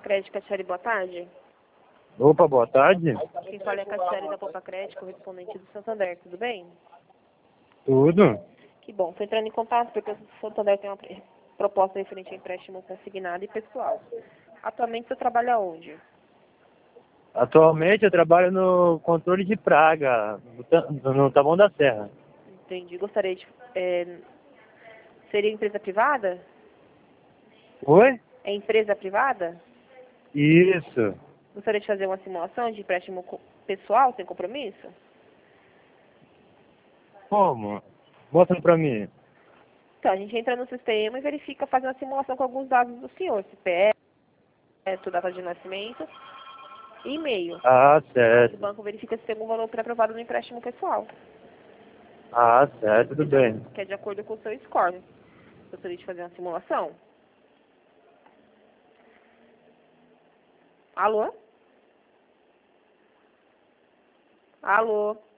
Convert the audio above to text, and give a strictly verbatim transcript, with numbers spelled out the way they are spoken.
Crédito, Cassiane, boa tarde. Opa, boa tarde. Quem fala é a Cassiane da Poupa Crédito, correspondente do Santander, tudo bem? Tudo? Que bom, estou entrando em contato porque o Santander tem uma pre- proposta referente a empréstimo consignado e pessoal. Atualmente você trabalha onde? Atualmente eu trabalho no controle de praga, no, Ta- no Taboão da Serra. Entendi. Gostaria de... é, seria empresa privada? Oi? É empresa privada? Isso. Gostaria de fazer uma simulação de empréstimo co- pessoal, sem compromisso? Como? Mostra pra mim. Então, a gente entra no sistema e verifica, faz uma simulação com alguns dados do senhor, C P F, data de nascimento e e-mail. Ah, O certo. banco verifica se tem algum valor pré-aprovado no empréstimo pessoal, Ah, certo, tudo bem. que é de acordo com o seu score. Gostaria de fazer uma simulação? Alô? Alô?